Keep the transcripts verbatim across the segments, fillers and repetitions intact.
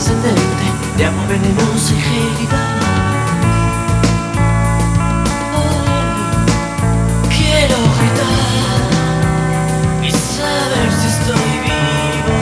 descendente de agua venenosa y gélida. Oh, quiero gritar y saber si estoy vivo.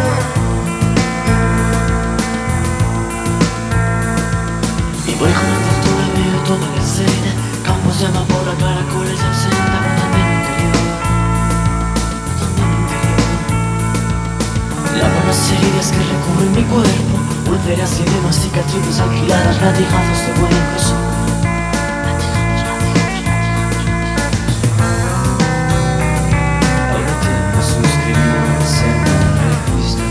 Y voy con la altura, veo toda la escena, campos de amapola, caracoles de absenta, botando en mi interior, botando en mi interior. Lavo las heridas que recubren mi cuerpo, úlceras y demás cicatrices alquiladas, latigazos de buen incluso. Ahora tengo suscribirse en la revista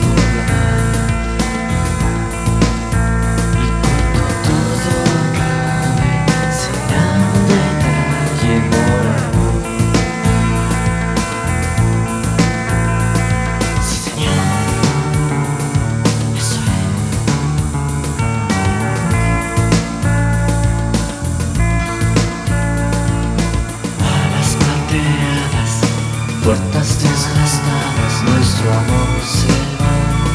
y cuando todo acabe será un detalle moral. Sí, señor, eso es. Alas plateadas, puertas desgastadas, nuestro amor se va.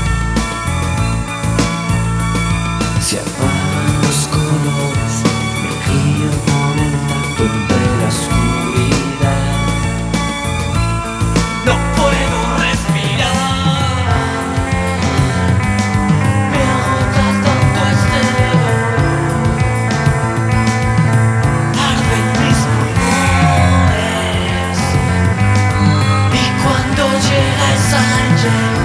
Se apagan los colores, me río con el tacto entre la oscuridad. No puedo respirar, me agota tanto este dolor. Arden mis pulmones y cuando llega esa noche